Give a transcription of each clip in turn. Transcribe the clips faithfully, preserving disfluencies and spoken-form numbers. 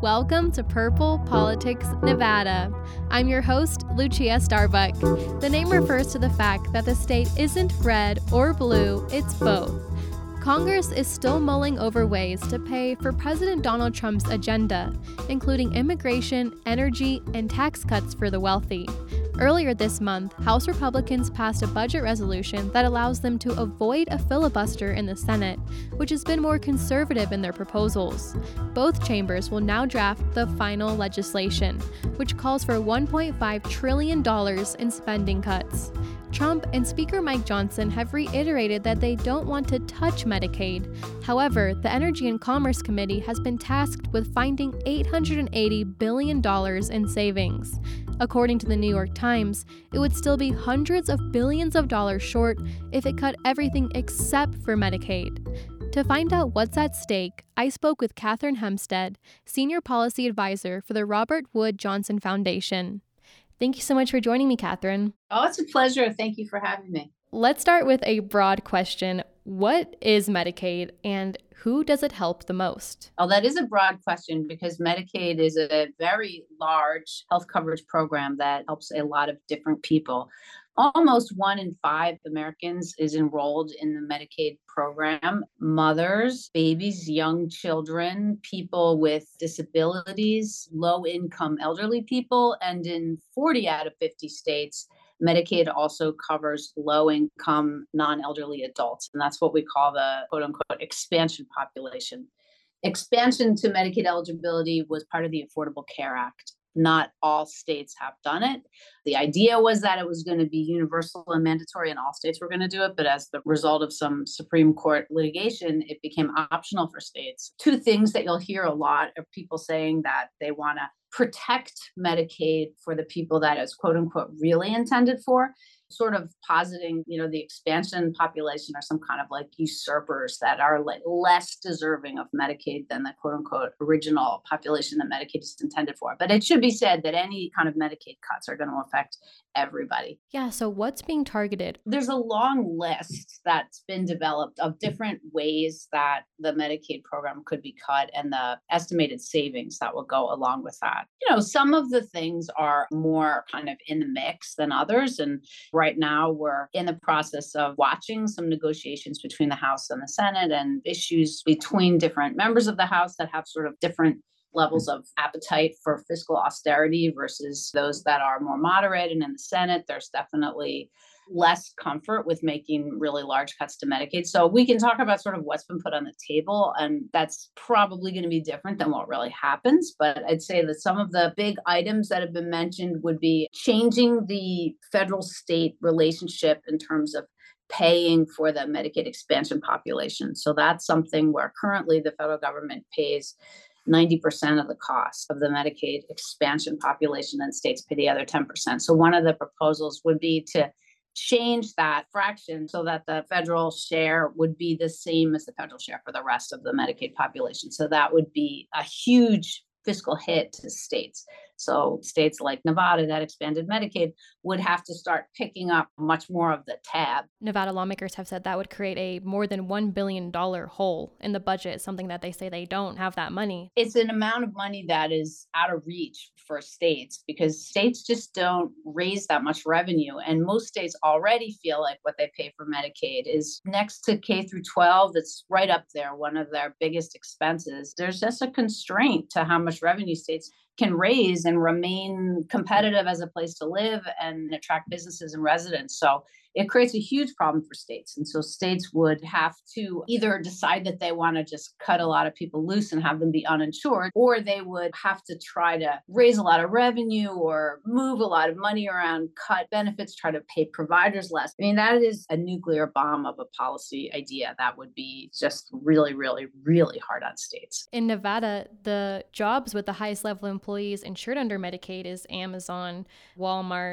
Welcome to Purple Politics Nevada. I'm your host, Lucia Starbuck. The name refers to the fact that the state isn't red or blue, it's both. Congress is still mulling over ways to pay for President Donald Trump's agenda, including immigration, energy, and tax cuts for the wealthy. Earlier this month, House Republicans passed a budget resolution that allows them to avoid a filibuster in the Senate, which has been more conservative in their proposals. Both chambers will now draft the final legislation, which calls for one point five trillion dollars in spending cuts. Trump and Speaker Mike Johnson have reiterated that they don't want to touch Medicaid. However, the Energy and Commerce Committee has been tasked with finding eight hundred eighty billion dollars in savings. According to the New York Times, it would still be hundreds of billions of dollars short if it cut everything except for Medicaid. To find out what's at stake, I spoke with Catherine Hempstead, Senior Policy Advisor for the Robert Wood Johnson Foundation. Thank you so much for joining me, Catherine. Oh, it's a pleasure. Thank you for having me. Let's start with a broad question. What is Medicaid and who does it help the most? Oh, that is a broad question because Medicaid is a very large health coverage program that helps a lot of different people. Almost one in five Americans is enrolled in the Medicaid program. Mothers, babies, young children, people with disabilities, low-income elderly people, and in forty out of fifty states, Medicaid also covers low-income, non-elderly adults, and that's what we call the quote-unquote expansion population. Expansion to Medicaid eligibility was part of the Affordable Care Act. Not all states have done it. The idea was that it was going to be universal and mandatory and all states were going to do it. But as the result of some Supreme Court litigation, it became optional for states. Two things that you'll hear a lot are people saying that they want to protect Medicaid for the people that it's quote unquote really intended for, sort of positing, you know, the expansion population are some kind of like usurpers that are like less deserving of Medicaid than the quote unquote original population that Medicaid is intended for. But it should be said that any kind of Medicaid cuts are going to affect everybody. Yeah, so what's being targeted? There's a long list that's been developed of different ways that the Medicaid program could be cut and the estimated savings that will go along with that. You know, some of the things are more kind of in the mix than others. And right now we're in the process of watching some negotiations between the House and the Senate and issues between different members of the House that have sort of different levels of appetite for fiscal austerity versus those that are more moderate. And in the Senate, there's definitely less comfort with making really large cuts to Medicaid. So we can talk about sort of what's been put on the table, and that's probably going to be different than what really happens. But I'd say that some of the big items that have been mentioned would be changing the federal-state relationship in terms of paying for the Medicaid expansion population. So that's something where currently the federal government pays ninety percent of the cost of the Medicaid expansion population and states pay the other ten percent. So one of the proposals would be to change that fraction so that the federal share would be the same as the federal share for the rest of the Medicaid population. So that would be a huge fiscal hit to states. So states like Nevada that expanded Medicaid would have to start picking up much more of the tab. Nevada lawmakers have said that would create a more than one billion dollars hole in the budget, something that they say they don't have that money. It's an amount of money that is out of reach for states because states just don't raise that much revenue. And most states already feel like what they pay for Medicaid is next to K through twelve. It's right up there, one of their biggest expenses. There's just a constraint to how much revenue states can raise and remain competitive as a place to live and attract businesses and residents. So it creates a huge problem for states. And so states would have to either decide that they want to just cut a lot of people loose and have them be uninsured, or they would have to try to raise a lot of revenue or move a lot of money around, cut benefits, try to pay providers less. I mean, that is a nuclear bomb of a policy idea that would be just really, really, really hard on states. In Nevada, the jobs with the highest level employees insured under Medicaid is Amazon, Walmart,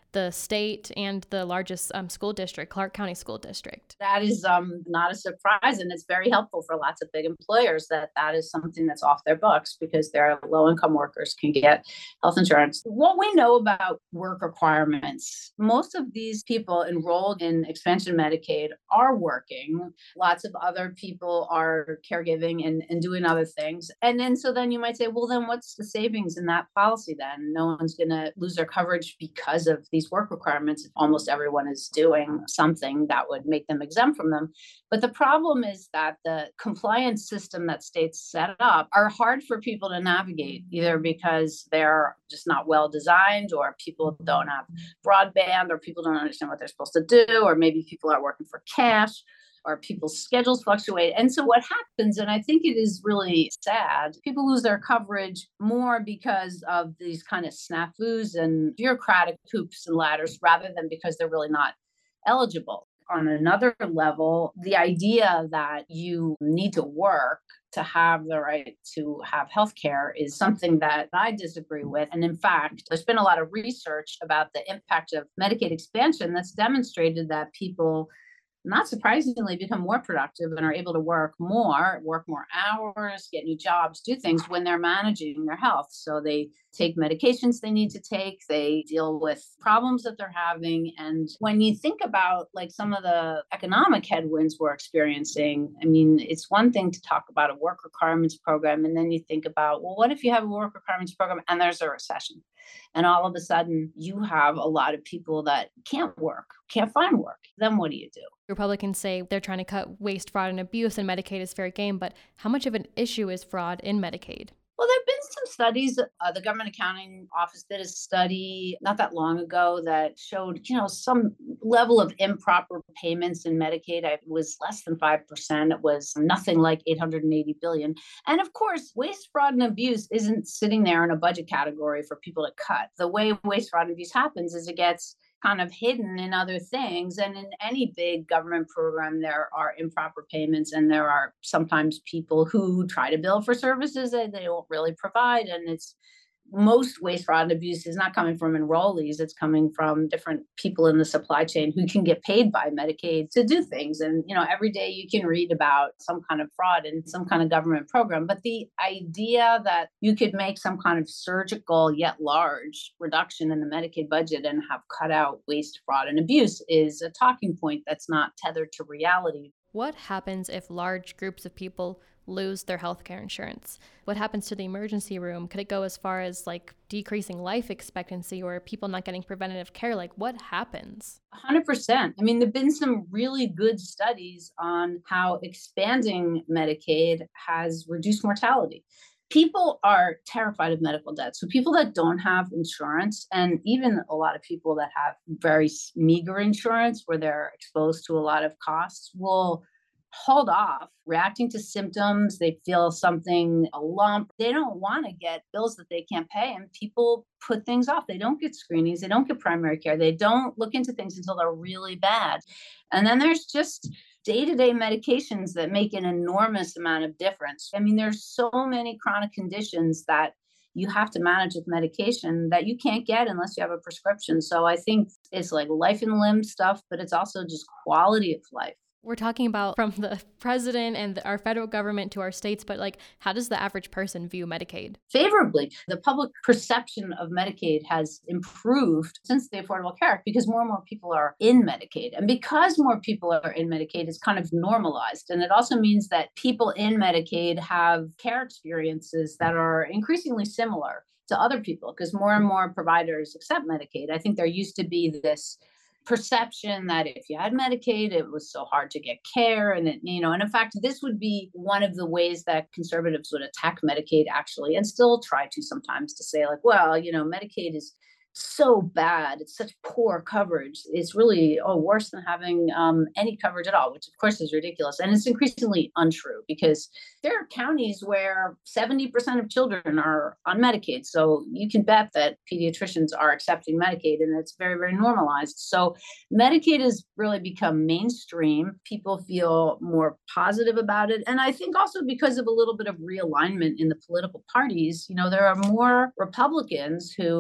the state and the largest um, school district, Clark County School District. That is um, not a surprise, and it's very helpful for lots of big employers that that is something that's off their books because their low-income workers can get health insurance. What we know about work requirements, most of these people enrolled in expansion Medicaid are working. Lots of other people are caregiving and, and doing other things. And then so then you might say, well, then what's the savings in that policy then? No one's going to lose their coverage because of these work requirements if almost everyone is doing something that would make them exempt from them. But the problem is that the compliance system that states set up are hard for people to navigate, either because they're just not well designed, or people don't have broadband, or people don't understand what they're supposed to do, or maybe people are working for cash, or people's schedules fluctuate. And so what happens, and I think it is really sad, people lose their coverage more because of these kind of snafus and bureaucratic hoops and ladders rather than because they're really not eligible. On another level, the idea that you need to work to have the right to have health care is something that I disagree with. And in fact, there's been a lot of research about the impact of Medicaid expansion that's demonstrated that people, not surprisingly, become more productive and are able to work more, work more hours, get new jobs, do things when they're managing their health. So they take medications they need to take, they deal with problems that they're having. And when you think about like some of the economic headwinds we're experiencing, I mean, it's one thing to talk about a work requirements program, and then you think about, well, what if you have a work requirements program and there's a recession? And all of a sudden you have a lot of people that can't work, can't find work. Then what do you do? Republicans say they're trying to cut waste, fraud, and abuse, and Medicaid is fair game. But how much of an issue is fraud in Medicaid? Well, there have been some studies. Uh, the Government Accounting Office did a study not that long ago that showed, you know, some level of improper payments in Medicaid. It was less than five percent. It was nothing like eight hundred eighty billion dollars. And of course, waste, fraud, and abuse isn't sitting there in a budget category for people to cut. The way waste, fraud, and abuse happens is it gets kind of hidden in other things. And in any big government program, there are improper payments, and there are sometimes people who try to bill for services that they don't really provide. And it's most waste, fraud, and abuse is not coming from enrollees. It's coming from different people in the supply chain who can get paid by Medicaid to do things. And, you know, every day you can read about some kind of fraud in some kind of government program. But the idea that you could make some kind of surgical yet large reduction in the Medicaid budget and have cut out waste, fraud, and abuse is a talking point that's not tethered to reality. What happens if large groups of people lose their healthcare insurance? What happens to the emergency room? Could it go as far as like decreasing life expectancy or people not getting preventative care? Like what happens? one hundred percent. I mean, there've been some really good studies on how expanding Medicaid has reduced mortality. People are terrified of medical debt. So people that don't have insurance, and even a lot of people that have very meager insurance where they're exposed to a lot of costs, will hold off reacting to symptoms. They feel something, a lump. They don't want to get bills that they can't pay. And people put things off. They don't get screenings. They don't get primary care. They don't look into things until they're really bad. And then there's just day-to-day medications that make an enormous amount of difference. I mean, there's so many chronic conditions that you have to manage with medication that you can't get unless you have a prescription. So I think it's like life and limb stuff, but it's also just quality of life. We're talking about from the president and our federal government to our states, but like, how does the average person view Medicaid? Favorably. The public perception of Medicaid has improved since the Affordable Care Act because more and more people are in Medicaid. And because more people are in Medicaid, it's kind of normalized. And it also means that people in Medicaid have care experiences that are increasingly similar to other people because more and more providers accept Medicaid. I think there used to be this perception that if you had Medicaid, it was so hard to get care. And, it, you know, and in fact, this would be one of the ways that conservatives would attack Medicaid actually, and still try to sometimes to say like, well, you know, Medicaid is so bad. It's such poor coverage. It's really, oh, worse than having um, any coverage at all, which of course is ridiculous. And it's increasingly untrue because there are counties where seventy percent of children are on Medicaid. So you can bet that pediatricians are accepting Medicaid, and it's very, very normalized. So Medicaid has really become mainstream. People feel more positive about it. And I think also because of a little bit of realignment in the political parties, you know, there are more Republicans who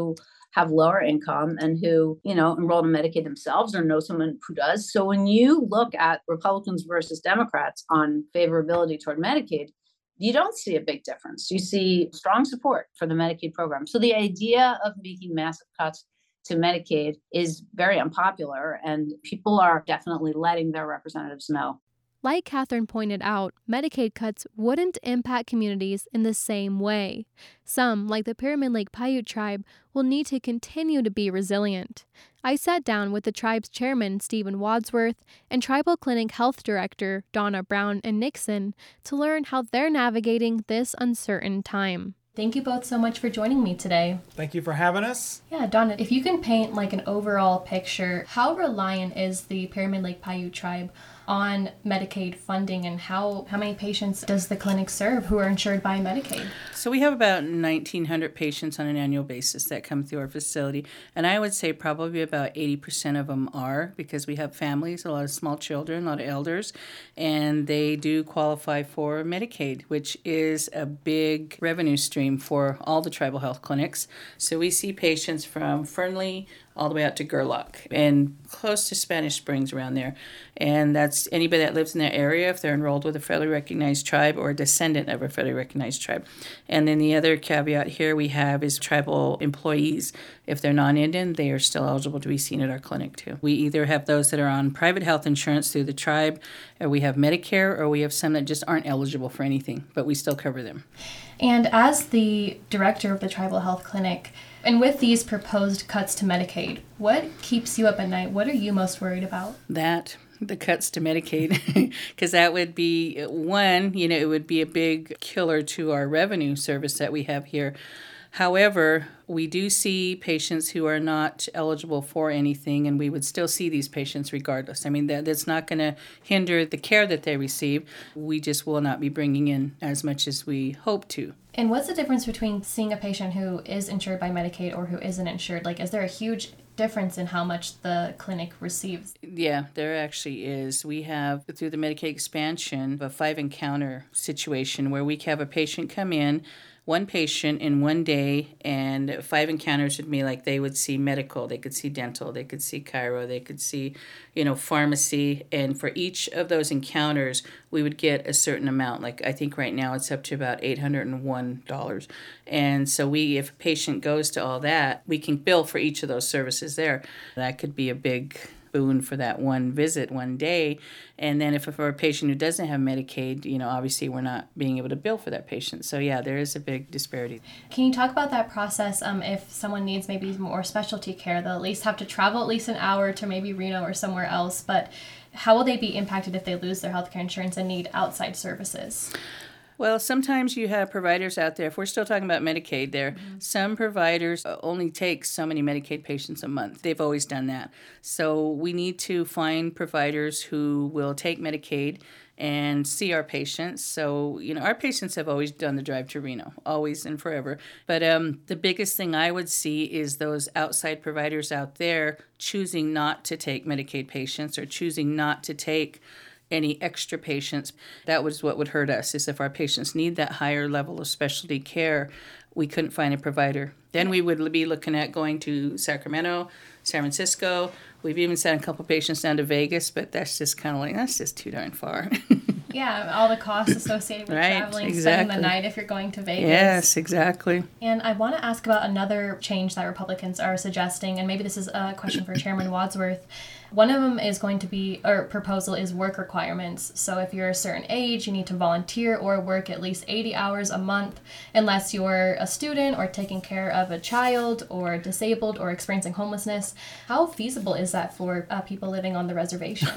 have lower income and who, you know, enrolled in Medicaid themselves or know someone who does. So when you look at Republicans versus Democrats on favorability toward Medicaid, you don't see a big difference. You see strong support for the Medicaid program. So the idea of making massive cuts to Medicaid is very unpopular, and people are definitely letting their representatives know. Like Catherine pointed out, Medicaid cuts wouldn't impact communities in the same way. Some, like the Pyramid Lake Paiute tribe, will need to continue to be resilient. I sat down with the tribe's chairman, Stephen Wadsworth, and Tribal Clinic Health Director, Donna Brown and Nixon, to learn how they're navigating this uncertain time. Thank you both so much for joining me today. Thank you for having us. Yeah, Donna, if you can paint like an overall picture, how reliant is the Pyramid Lake Paiute tribe on Medicaid funding, and how, how many patients does the clinic serve who are insured by Medicaid? So we have about nineteen hundred patients on an annual basis that come through our facility, and I would say probably about eighty percent of them are, because we have families, a lot of small children, a lot of elders, and they do qualify for Medicaid, which is a big revenue stream for all the tribal health clinics. So we see patients from Fernley all the way out to Gerlach and close to Spanish Springs around there. And that's anybody that lives in that area if they're enrolled with a federally recognized tribe or a descendant of a federally recognized tribe. And then the other caveat here we have is tribal employees. If they're non-Indian, they are still eligible to be seen at our clinic too. We either have those that are on private health insurance through the tribe, or we have Medicare, or we have some that just aren't eligible for anything, but we still cover them. And as the director of the Tribal Health Clinic, and with these proposed cuts to Medicaid, what keeps you up at night? What are you most worried about? That, the cuts to Medicaid, because that would be, one, you know, it would be a big killer to our revenue service that we have here. However, we do see patients who are not eligible for anything, and we would still see these patients regardless. I mean, that, that's not going to hinder the care that they receive. We just will not be bringing in as much as we hope to. And what's the difference between seeing a patient who is insured by Medicaid or who isn't insured? Like, is there a huge difference in how much the clinic receives? Yeah, there actually is. We have, through the Medicaid expansion, a five-encounter situation where we have a patient come in, one patient in one day, and five encounters would be like they would see medical, they could see dental, they could see chiro, they could see, you know, pharmacy. And for each of those encounters, we would get a certain amount. Like I think right now it's up to about eight hundred one dollars. And so we, if a patient goes to all that, we can bill for each of those services there. That could be a big boon for that one visit, one day. And then if for a patient who doesn't have Medicaid, you know, obviously we're not being able to bill for that patient. So yeah, there is a big disparity. Can you talk about that process? Um, if someone needs maybe more specialty care, they'll at least have to travel at least an hour to maybe Reno or somewhere else. But how will they be impacted if they lose their healthcare insurance and need outside services? Well, sometimes you have providers out there, if we're still talking about Medicaid there, mm-hmm. some providers only take so many Medicaid patients a month. They've always done that. So we need to find providers who will take Medicaid and see our patients. So, you know, our patients have always done the drive to Reno, always and forever. But um, the biggest thing I would see is those outside providers out there choosing not to take Medicaid patients or choosing not to take any extra patients. That was what would hurt us, is if our patients need that higher level of specialty care, we couldn't find a provider. Then we would be looking at going to Sacramento, San Francisco. We've even sent a couple patients down to Vegas, but that's just kind of like, that's just too darn far. Yeah, all the costs associated with right, traveling, exactly. spending the night if you're going to Vegas. Yes, exactly. And I want to ask about another change that Republicans are suggesting, and maybe this is a question for Chairman Wadsworth. One of them is going to be, or proposal is work requirements. So if you're a certain age, you need to volunteer or work at least eighty hours a month, unless you're a student or taking care of a child or disabled or experiencing homelessness. How feasible is that for uh, people living on the reservation?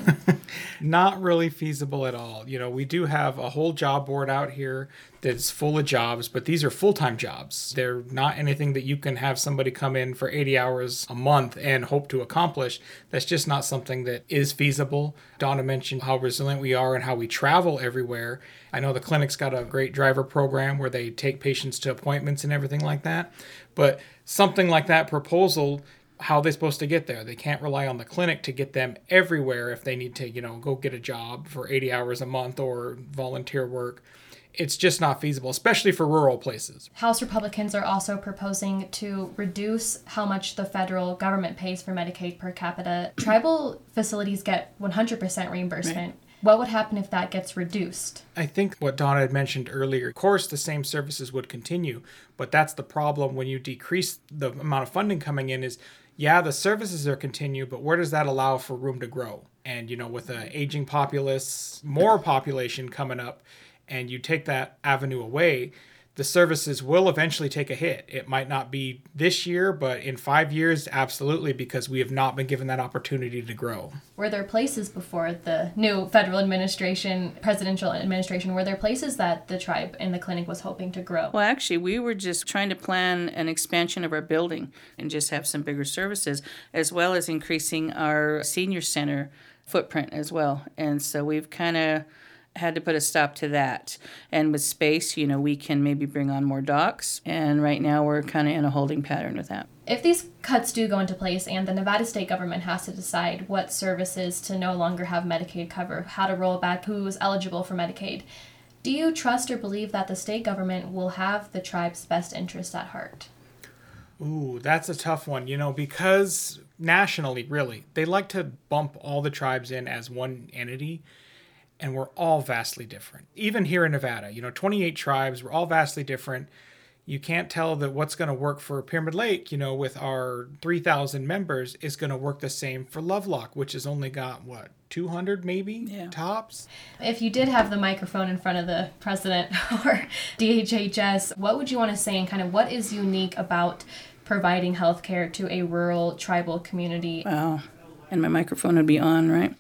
Not really feasible at all. You know, we do have a whole job board out here that's full of jobs, but these are full-time jobs. They're not anything that you can have somebody come in for eighty hours a month and hope to accomplish. That's just not something that is feasible. Donna mentioned how resilient we are and how we travel everywhere. I know the clinic's got a great driver program where they take patients to appointments and everything like that, but something like that proposal, how are they supposed to get there? They can't rely on the clinic to get them everywhere if they need to, you know, go get a job for eighty hours a month or volunteer work. it's just not feasible, especially for rural places. House Republicans are also proposing to reduce how much the federal government pays for Medicaid per capita. Tribal facilities get one hundred percent reimbursement. Right. What would happen if that gets reduced? I think what Donna had mentioned earlier, of course, the same services would continue, but that's the problem when you decrease the amount of funding coming in is, yeah, the services are continue, but where does that allow for room to grow? And, you know, with an aging populace, more population coming up, and you take that avenue away, the services will eventually take a hit. It might not be this year, but in five years, absolutely, because we have not been given that opportunity to grow. Were there places before the new federal administration, presidential administration, were there places that the tribe and the clinic was hoping to grow? Well, actually, we were just trying to plan an expansion of our building and just have some bigger services, as well as increasing our senior center footprint as well. And so we've kind of had to put a stop to that. And with space, you know, we can maybe bring on more docs. And right now we're kind of in a holding pattern with that. If these cuts do go into place and the Nevada state government has to decide what services to no longer have Medicaid cover, how to roll back who's eligible for Medicaid, do you trust or believe that the state government will have the tribe's best interest at heart? Ooh, that's a tough one, you know, because nationally, really, they like to bump all the tribes in as one entity. And we're all vastly different. Even here in Nevada, you know, twenty-eight tribes, we're all vastly different. You can't tell that what's going to work for Pyramid Lake, you know, with our three thousand members is going to work the same for Lovelock, which has only got, what, two hundred maybe yeah. tops? If you did have the microphone in front of the president or D H H S, what would you want to say and kind of what is unique about providing health care to a rural tribal community? Wow. And my microphone would be on, right?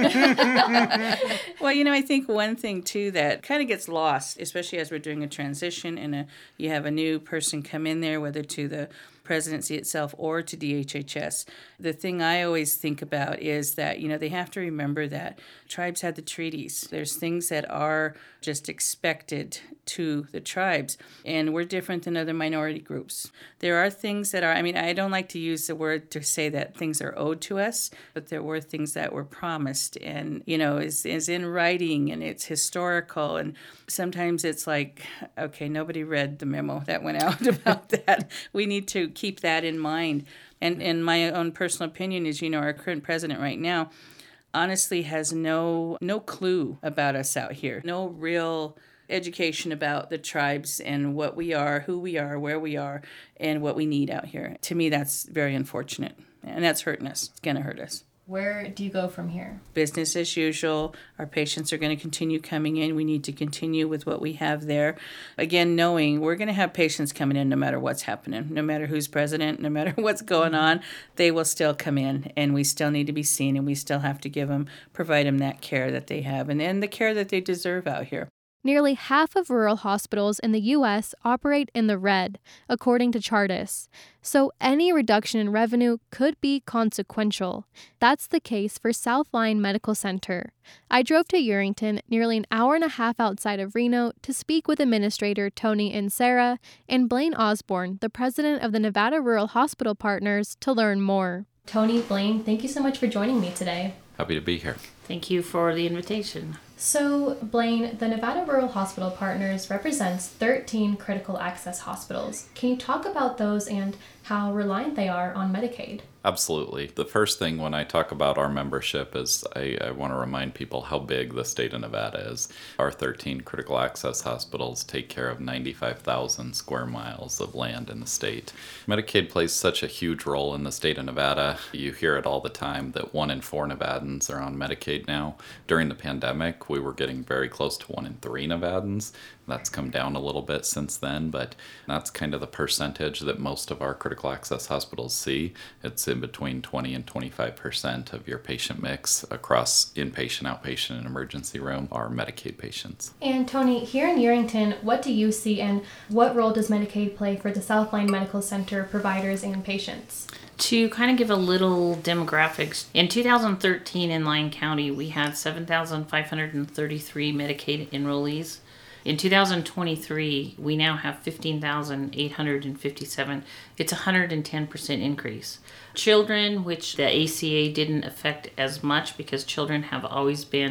Yes. Well, you know, I think one thing, too, that kind of gets lost, especially as we're doing a transition and a, you have a new person come in there, whether to the presidency itself or to D H H S. The thing I always think about is that, you know, they have to remember that tribes had the treaties. There's things that are just expected to the tribes, and we're different than other minority groups. There are things that are, I mean, I don't like to use the word to say that things are owed to us, but there were things that were promised and, you know, is, is in writing and it's historical. And sometimes it's like, okay, nobody read the memo that went out about that. We need to keep that in mind. And, and my own personal opinion is, you know, our current president right now honestly has no no clue about us out here. No real education about the tribes and what we are, who we are, where we are, and what we need out here. To me, that's very unfortunate. And that's hurting us. It's going to hurt us. Where do you go from here? Business as usual. Our patients are going to continue coming in. We need to continue with what we have there. Again, knowing we're going to have patients coming in no matter what's happening, no matter who's president, no matter what's going on, they will still come in and we still need to be seen and we still have to give them, provide them that care that they have and, and the care that they deserve out here. Nearly half of rural hospitals in the U S operate in the red, according to Chartis. So any reduction in revenue could be consequential. That's the case for Southline Medical Center. I drove to Urington, nearly an hour and a half outside of Reno, to speak with Administrator Tony Insera and Blaine Osborne, the president of the Nevada Rural Hospital Partners, to learn more. Tony, Blaine, thank you so much for joining me today. Happy to be here. Thank you for the invitation. So, Blaine, the Nevada Rural Hospital Partners represents thirteen critical access hospitals. Can you talk about those and how reliant they are on Medicaid? Absolutely. The first thing when I talk about our membership is I, I want to remind people how big the state of Nevada is. Our thirteen critical access hospitals take care of ninety-five thousand square miles of land in the state. Medicaid plays such a huge role in the state of Nevada. You hear it all the time that one in four Nevadans are on Medicaid now. During the pandemic, we were getting very close to one in three Nevadans. That's come down a little bit since then, but that's kind of the percentage that most of our critical access hospitals see. It's in between twenty and twenty-five percent of your patient mix across inpatient, outpatient, and emergency room are Medicaid patients. And Tony, here in Urington, what do you see and what role does Medicaid play for the Southline Medical Center providers and patients? To kind of give a little demographics, in two thousand thirteen in Lyon County, we had seven thousand five hundred thirty-three Medicaid enrollees. In two thousand twenty-three, we now have fifteen thousand eight hundred fifty-seven. It's a one hundred ten percent increase. Children, which the A C A didn't affect as much because children have always been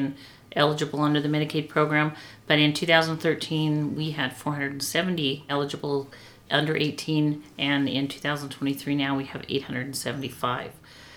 eligible under the Medicaid program. But in two thousand thirteen, we had four hundred seventy eligible under eighteen, and in two thousand twenty-three now we have eight hundred seventy-five.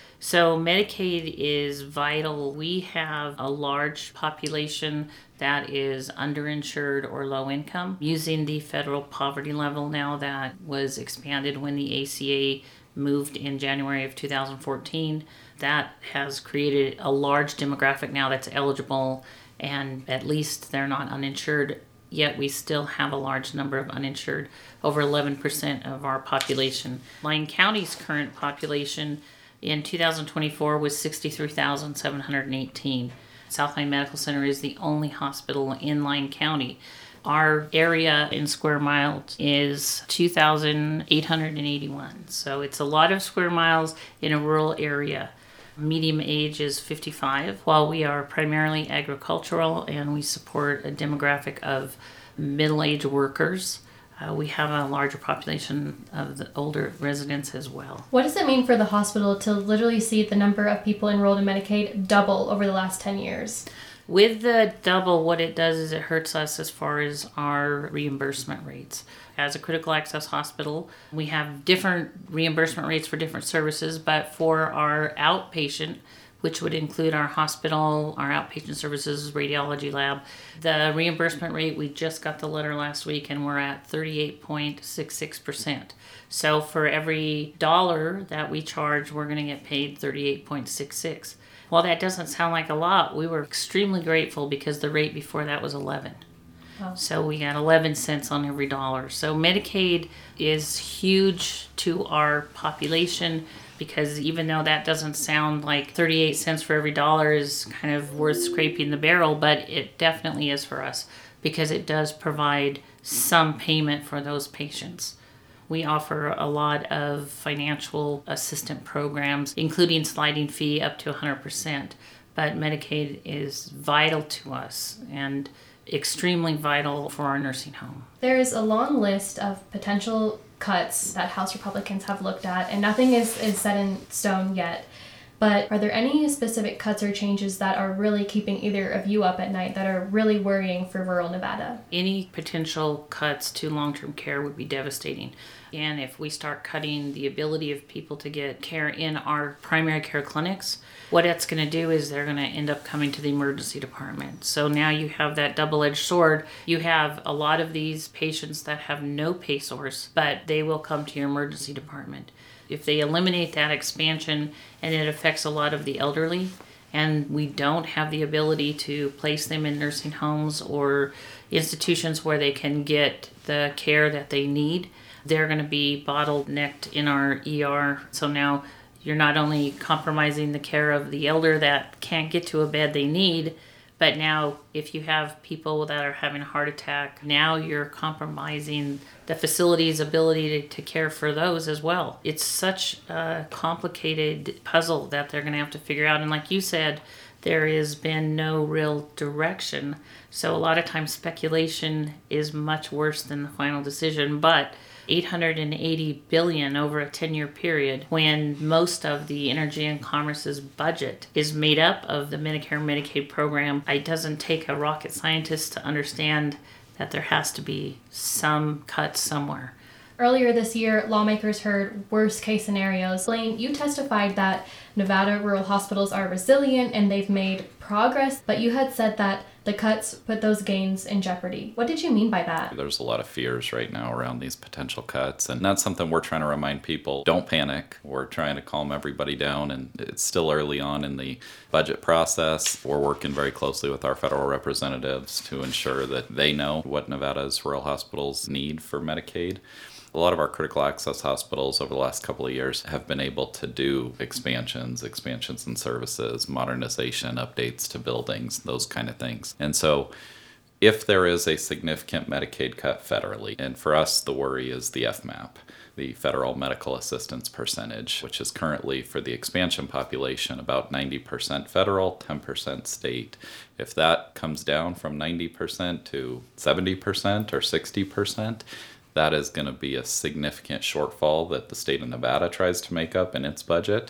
So Medicaid is vital. We have a large population that is underinsured or low income. Using the federal poverty level now that was expanded when the A C A moved in January of two thousand fourteen, that has created a large demographic now that's eligible, and at least they're not uninsured. Yet we still have a large number of uninsured, over eleven percent of our population. Lyon County's current population in two thousand twenty-four was sixty-three thousand seven hundred eighteen. South Lyon Medical Center is the only hospital in Lyon County. Our area in square miles is two thousand eight hundred eighty-one. So it's a lot of square miles in a rural area. Median age is fifty-five. While we are primarily agricultural and we support a demographic of middle-aged workers, uh, we have a larger population of the older residents as well. What does it mean for the hospital to literally see the number of people enrolled in Medicaid double over the last ten years? With the double, what it does is it hurts us as far as our reimbursement rates. As a critical access hospital, we have different reimbursement rates for different services, but for our outpatient, which would include our hospital, our outpatient services, radiology lab, the reimbursement rate, we just got the letter last week and we're at thirty-eight point six six percent. So for every dollar that we charge, we're going to get paid thirty-eight point six six. While that doesn't sound like a lot, we were extremely grateful because the rate before that was eleven. Wow. So we got eleven cents on every dollar. So Medicaid is huge to our population because even though that doesn't sound like thirty-eight cents for every dollar is kind of worth scraping the barrel, but it definitely is for us because it does provide some payment for those patients. We offer a lot of financial assistance programs, including sliding fee up to one hundred percent. But Medicaid is vital to us and extremely vital for our nursing home. There is a long list of potential cuts that House Republicans have looked at, and nothing is, is set in stone yet. But are there any specific cuts or changes that are really keeping either of you up at night that are really worrying for rural Nevada? Any potential cuts to long-term care would be devastating. And if we start cutting the ability of people to get care in our primary care clinics, what that's going to do is they're going to end up coming to the emergency department. So now you have that double-edged sword. You have a lot of these patients that have no pay source, but they will come to your emergency department. If they eliminate that expansion and it affects a lot of the elderly, and we don't have the ability to place them in nursing homes or institutions where they can get the care that they need, they're going to be bottlenecked in our E R. So now you're not only compromising the care of the elder that can't get to a bed they need, but now if you have people that are having a heart attack, now you're compromising the facility's ability to, to care for those as well. It's such a complicated puzzle that they're going to have to figure out. And like you said, there has been no real direction. So a lot of times speculation is much worse than the final decision. But eight hundred eighty billion dollars over a ten-year period, when most of the Energy and Commerce's budget is made up of the Medicare and Medicaid program, it doesn't take a rocket scientist to understand that there has to be some cuts somewhere. Earlier this year, lawmakers heard worst-case scenarios. Blaine, you testified that Nevada rural hospitals are resilient and they've made progress, but you had said that the cuts put those gains in jeopardy. What did you mean by that? There's a lot of fears right now around these potential cuts, and that's something we're trying to remind people. Don't panic. We're trying to calm everybody down, and it's still early on in the budget process. We're working very closely with our federal representatives to ensure that they know what Nevada's rural hospitals need for Medicaid. A lot of our critical access hospitals over the last couple of years have been able to do expansions, expansions in services, modernization, updates to buildings, those kind of things. And so if there is a significant Medicaid cut federally, and for us the worry is the F MAP, the Federal Medical Assistance Percentage, which is currently for the expansion population about ninety percent federal, ten percent state. If that comes down from ninety percent to seventy percent or sixty percent, that is going to be a significant shortfall that the state of Nevada tries to make up in its budget.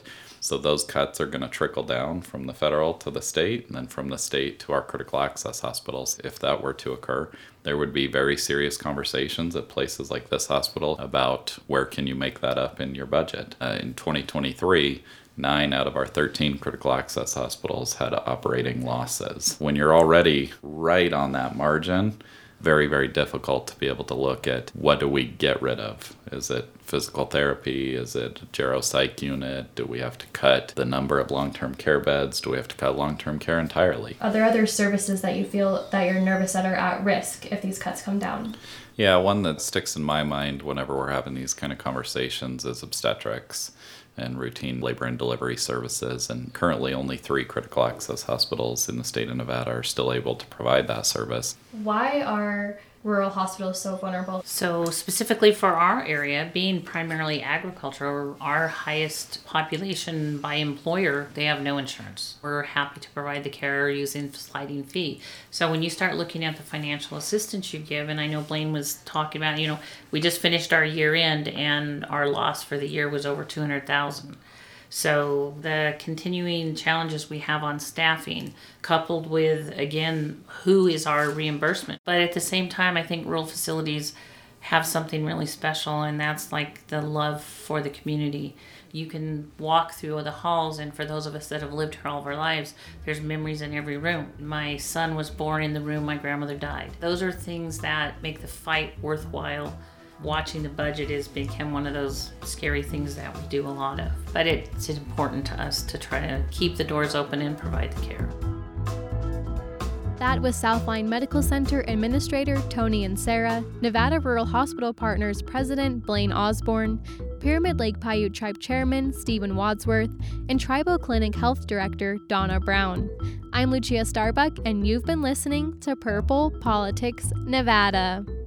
So those cuts are going to trickle down from the federal to the state, and then from the state to our critical access hospitals. If that were to occur, there would be very serious conversations at places like this hospital about where can you make that up in your budget. Uh, in twenty twenty-three, nine out of our thirteen critical access hospitals had operating losses. When you're already right on that margin, very, very difficult to be able to look at what do we get rid of. Is it physical therapy? Is it a geropsych unit? Do we have to cut the number of long-term care beds? Do we have to cut long-term care entirely? Are there other services that you feel that you're nervous that are at risk if these cuts come down? Yeah, one that sticks in my mind whenever we're having these kind of conversations is obstetrics and routine labor and delivery services. And currently only three critical access hospitals in the state of Nevada are still able to provide that service. Why are rural hospitals so vulnerable? So specifically for our area, being primarily agricultural, our highest population by employer, they have no insurance. We're happy to provide the care using sliding fee. So when you start looking at the financial assistance you give, and I know Blaine was talking about, you know, we just finished our year end and our loss for the year was over two hundred thousand dollars. So the continuing challenges we have on staffing, coupled with, again, who is our reimbursement. But at the same time, I think rural facilities have something really special, and that's like the love for the community. You can walk through the halls, and for those of us that have lived here all of our lives, there's memories in every room. My son was born in the room my grandmother died. Those are things that make the fight worthwhile. Watching the budget has become one of those scary things that we do a lot of. But it's important to us to try to keep the doors open and provide the care. That was Southline Medical Center Administrator Tony and Sarah, Nevada Rural Hospital Partners President Blaine Osborne, Pyramid Lake Paiute Tribe Chairman Stephen Wadsworth, and Tribal Clinic Health Director Donna Brown. I'm Lucia Starbuck, and you've been listening to Purple Politics Nevada.